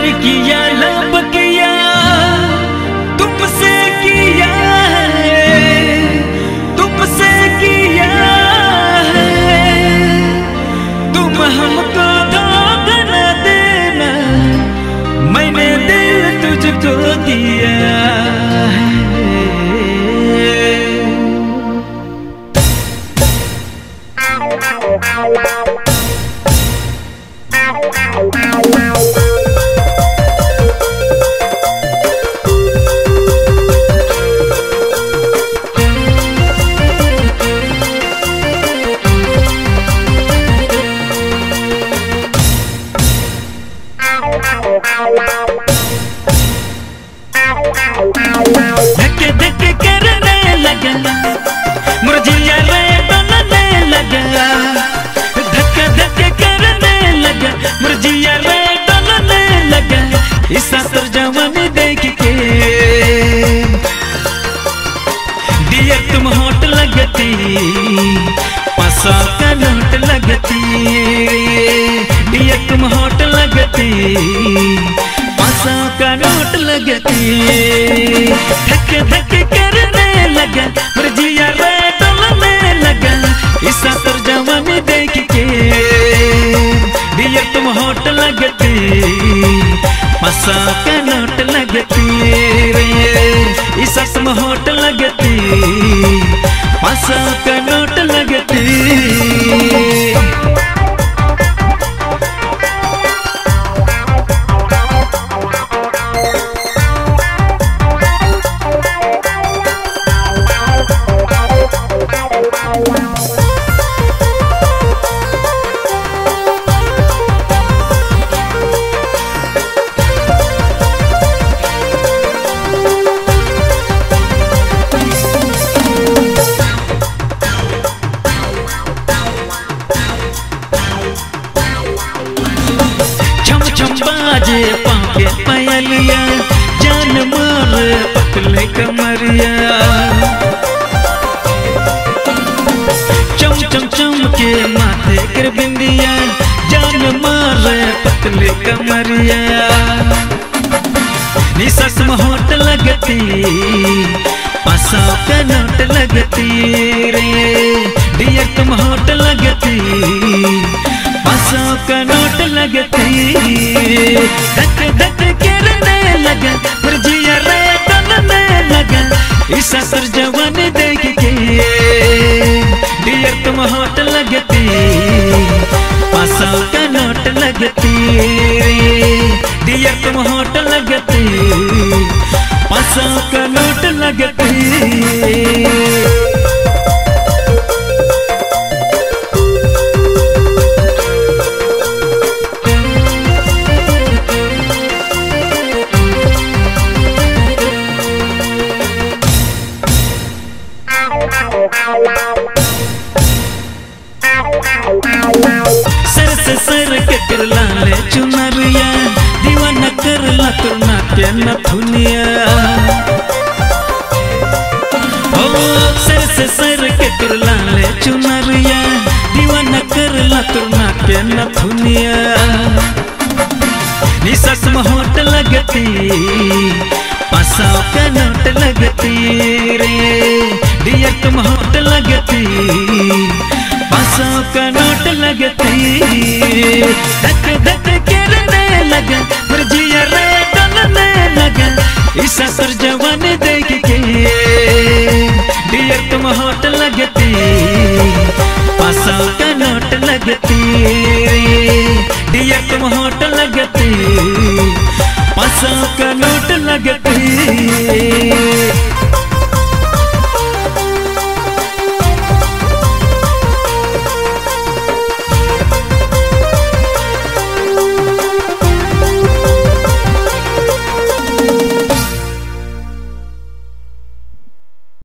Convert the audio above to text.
प्यार किया लब किया तुमसे किया है, तुमसे किया है। तुम हमको धोखा न देना, मैंने दिल तुझको दिया है। धक्के धक्के करने लगा, मुरझिया रे डोलने लगा। धक्के धक्के करने लगा, मुरझिया रे डोलने लगा। इस सातर जवानी देख के दिया तुम होट लगती, 500 का नोट लगती। दिया तुम होट लगती, 500 का नोट लगती। धक्के धक्के करने लगा, मुरझिया रे डोलने लगा। इस सातर जवानी देख के दिया तुम होट लगती, 500 का नोट लगती रे। इस तुम होट लगती, 500 का नोट लगती। बाजे पाके पायलिया, जान मारे पतले कमरिया। चम चम चम के माथे कर बिंदिया, जान मारे पतले कमरिया। निसस में होट लगती, 500 का नोट लगती रे। डियर तुम होट लगती, 500 का नोट लगती। धक धक करने लगा, मुरझिया रे डोलने लगा। इस सातर जवानी देख के डियर तुम होट लगती, 500 का नोट लगती रे। डियर तुम होट लगती, 500 का नोट लगती। सर से सर के करला ले चुनरिया, दीवाना करला तुरना के नथुनिया। ओ सर से सर के करला ले चुनरिया, दीवाना करला तुरना के नथुनिया। निसस में होट लगती, 500 का नोट लगती रे। डियर तुम होट लगती, 500 का नोट लगती। धक धक करने लगा, मुरझिया रे डोलने लगा। इस सातर जवानी देख के डियर तुम होट लगती, 500 का नोट लगती रे। डियर तुम होट लगती, 500 का नोट लगती।